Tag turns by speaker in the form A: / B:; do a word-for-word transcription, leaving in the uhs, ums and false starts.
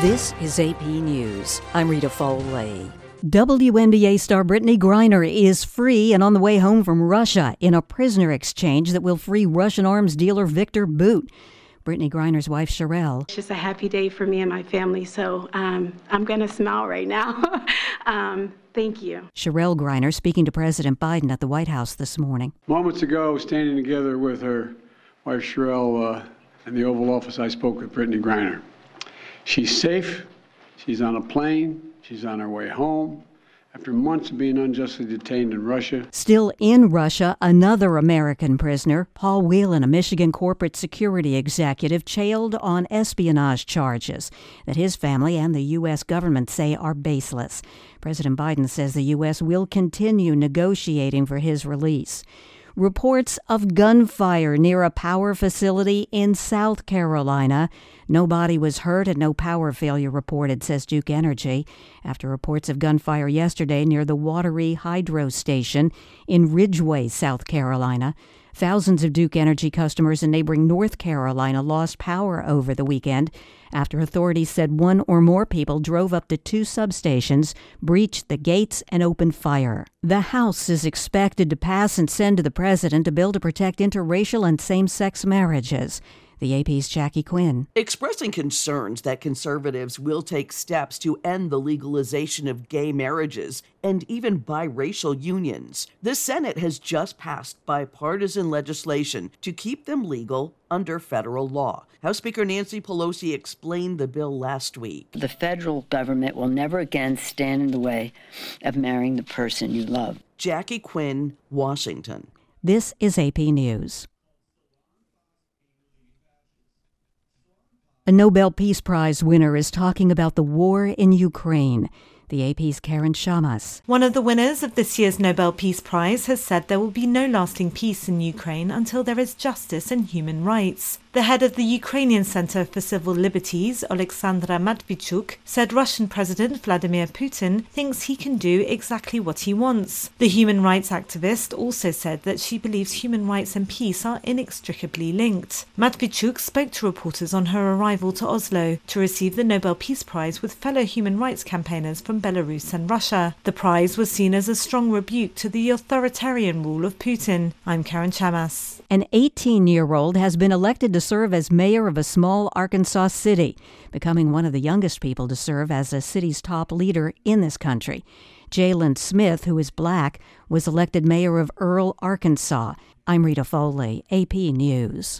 A: This is A P News. I'm Rita Foley. W N B A star Brittney Griner is free and on the way home from Russia in a prisoner exchange that will free Russian arms dealer Viktor Bout. Brittney Griner's wife, Sherelle.
B: It's just a happy day for me and my family, so um, I'm going to smile right now. um, thank you.
A: Sherelle Griner speaking to President Biden at the White House this morning.
C: Moments ago, standing together with her wife, Sherelle, uh, in the Oval Office, I spoke with Brittney Griner. She's safe. She's on a plane. She's on her way home after months of being unjustly detained in Russia.
A: Still in Russia, another American prisoner, Paul Whelan, a Michigan corporate security executive, jailed on espionage charges that his family and the U S government say are baseless. President Biden says the U S will continue negotiating for his release. Reports of gunfire near a power facility in South Carolina. Nobody was hurt and no power failure reported, says Duke Energy, after reports of gunfire yesterday near the Wateree Hydro Station in Ridgeway, South Carolina. Thousands of Duke Energy customers in neighboring North Carolina lost power over the weekend after authorities said one or more people drove up to two substations, breached the gates, and opened fire. The House is expected to pass and send to the president a bill to protect interracial and same-sex marriages. The A P's Jackie Quinn.
D: Expressing concerns that conservatives will take steps to end the legalization of gay marriages and even biracial unions, the Senate has just passed bipartisan legislation to keep them legal under federal law. House Speaker Nancy Pelosi explained the bill last week.
E: The federal government will never again stand in the way of marrying the person you love.
D: Jackie Quinn, Washington.
A: This is A P News. A Nobel Peace Prize winner is talking about the war in Ukraine. The A P's Karen Shamas.
F: One of the winners of this year's Nobel Peace Prize has said there will be no lasting peace in Ukraine until there is justice and human rights. The head of the Ukrainian Center for Civil Liberties, Oleksandra Matvichuk, said Russian President Vladimir Putin thinks he can do exactly what he wants. The human rights activist also said that she believes human rights and peace are inextricably linked. Matvichuk spoke to reporters on her arrival to Oslo to receive the Nobel Peace Prize with fellow human rights campaigners from Belarus and Russia. The prize was seen as a strong rebuke to the authoritarian rule of Putin. I'm Karen Chamas.
A: An eighteen-year-old has been elected to serve as mayor of a small Arkansas city, becoming one of the youngest people to serve as a city's top leader in this country. Jalen Smith, who is black, was elected mayor of Earle, Arkansas. I'm Rita Foley, A P News.